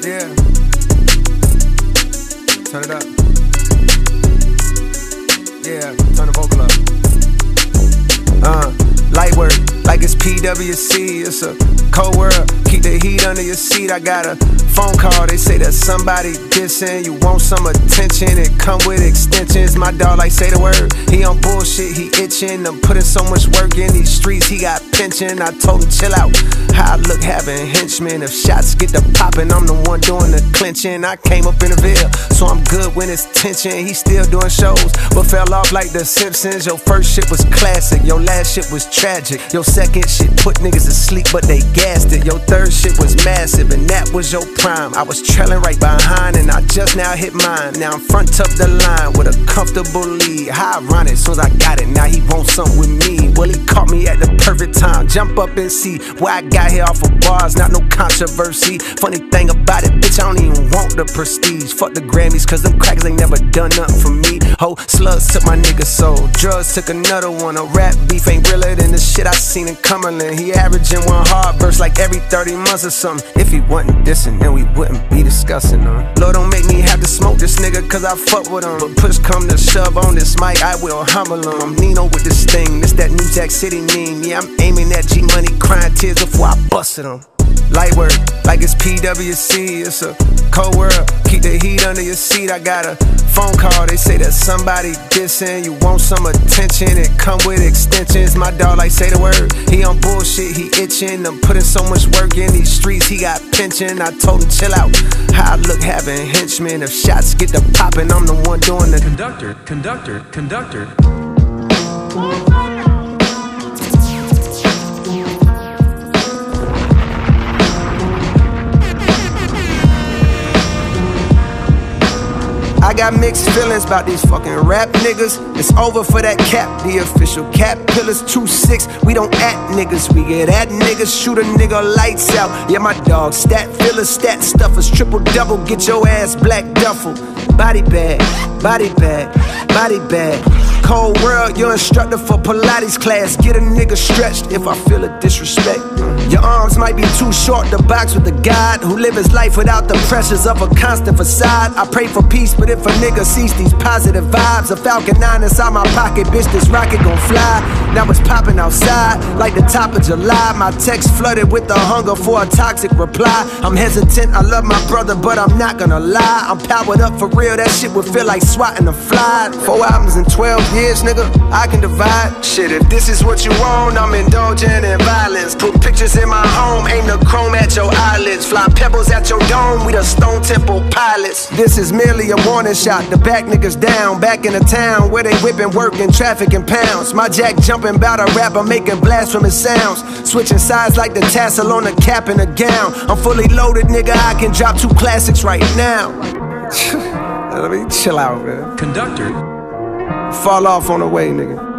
Yeah. Turn it up. Yeah, turn the vocal up. Light work, like it's PWC. It's a cold world, keep the heat under your seat. I got a phone call, they say that somebody dissing. You want some attention, it come with extensions. My dog like say the word, he on bullshit, he itching. I'm putting so much work in these streets, he got pension. I told him chill out, how I look having henchmen. If shots get to popping, I'm the one doing the clinching. I came up in the Ville, so I'm good when it's tension. He still doing shows, but fell off like the Simpsons. Your first shit was classic, your last shit was tragic. Your second shit put niggas to sleep, but they gassed it. Your third shit was massive, and that was your prime. I was trailing right behind, and I just now hit mine. Now I'm front of the line with a comfortable lead. How ironic, soon as I got it, now he wants something with me. Well, he caught me at the perfect time. Jump up and see where I got here off of bars, not no controversy. Funny thing about it, bitch, I don't even want the prestige. Fuck the Grammys, cause them crackers ain't never done nothing for me. Ho, slugs took my nigga soul, drugs took another one. A rap beef ain't realer than the shit I seen in Cumberland. He averaging one hard verse like every 30 months or something. If he wasn't dissing, then we wouldn't be discussing Lord, don't make me have to smoke this nigga, cause I fuck with him. But push come to shove on this mic, I will humble him. I'm Nino with this thing, this that New Jack City meme. Yeah, I'm aiming at G-Money, crying tears before I busted him. Light work, like it's PWC. It's a cold world, keep the heat under your seat. I got a phone call, they say that somebody dissing. You want some attention, it come with extensions. My dog like say the word, he on bullshit, he itching. I'm putting so much work in these streets, he got pension. I told him chill out, how I look having henchmen. If shots get to popping, I'm the one doing the conductor. I got mixed feelings about these fucking rap niggas. It's over for that cap, the official cap pillars 2-6. We don't act niggas, we get at niggas. Shoot a nigga lights out. Yeah, my dog, stat fillers, stat stuffers, triple double, get your ass black duffel. Body bag, body bag, body bag. Cold world, your instructor for Pilates class. Get a nigga stretched if I feel a disrespect. Your arms might be too short to box with the God who live his life without the pressures of a constant facade. I pray for peace, but if a nigga sees these positive vibes, a Falcon 9 inside my pocket, bitch, this rocket gon' fly. Now it's popping outside like the top of July. My text flooded with the hunger for a toxic reply. I'm hesitant, I love my brother, but I'm not gonna lie. I'm powered up for real, that shit would feel like swatting a fly. 4 albums in 12 years, nigga, I can divide. Shit, if this is what you want, I'm indulging in violence. Put pictures in my home, aim the chrome at your eyelids. Fly pebbles at your dome, we the Stone Temple pilots. This is merely a warning shot, the back niggas down. Back in the town where they whipping, working, traffic in pounds. My jack jumping bout a rapper making blasphemous sounds. Switching sides like the tassel on a cap and a gown. I'm fully loaded, nigga, I can drop 2 classics right now. Let me chill out, man. Conductor. Fall off on the way, nigga.